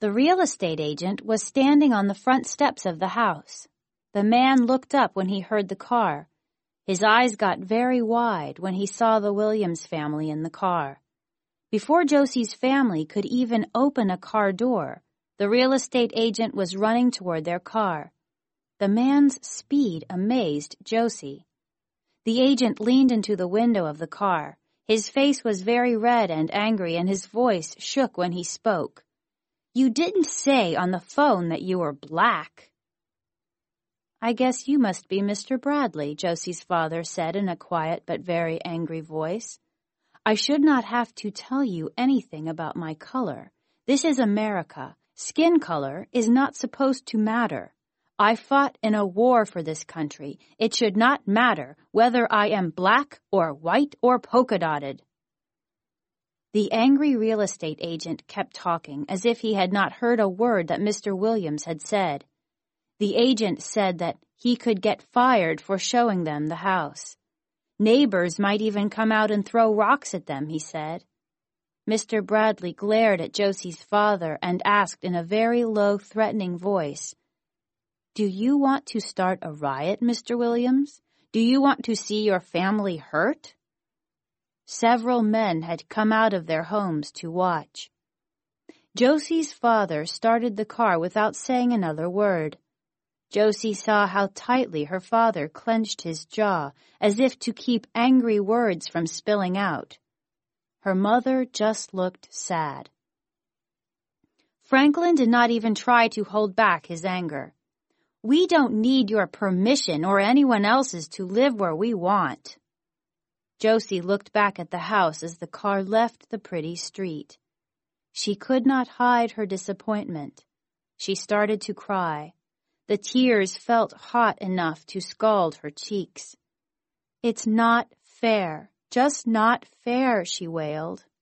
The real estate agent was standing on the front steps of the house. The man looked up when he heard the car. His eyes got very wide when he saw the Williams family in the car. Before Josie's family could even open a car door, the real estate agent was running toward their car. The man's speed amazed Josie. The agent leaned into the window of the car. His face was very red and angry, and his voice shook when he spoke. "You didn't say on the phone that you were black." "I guess you must be Mr. Bradley," Josie's father said in a quiet but very angry voice. "I should not have to tell you anything about my color. This is America. Skin color is not supposed to matter. I fought in a war for this country. It should not matter whether I am black or white or polka-dotted." The angry real estate agent kept talking as if he had not heard a word that Mr. Williams had said. The agent said that he could get fired for showing them the house. Neighbors might even come out and throw rocks at them, he said. Mr. Bradley glared at Josie's father and asked in a very low, threatening voice, "Do you want to start a riot, Mr. Williams? Do you want to see your family hurt?" Several men had come out of their homes to watch. Josie's father started the car without saying another word. Josie saw how tightly her father clenched his jaw, as if to keep angry words from spilling out. Her mother just looked sad. Franklin did not even try to hold back his anger. "We don't need your permission or anyone else's to live where we want." Josie looked back at the house as the car left the pretty street. She could not hide her disappointment. She started to cry. The tears felt hot enough to scald her cheeks. "It's not fair, just not fair," she wailed.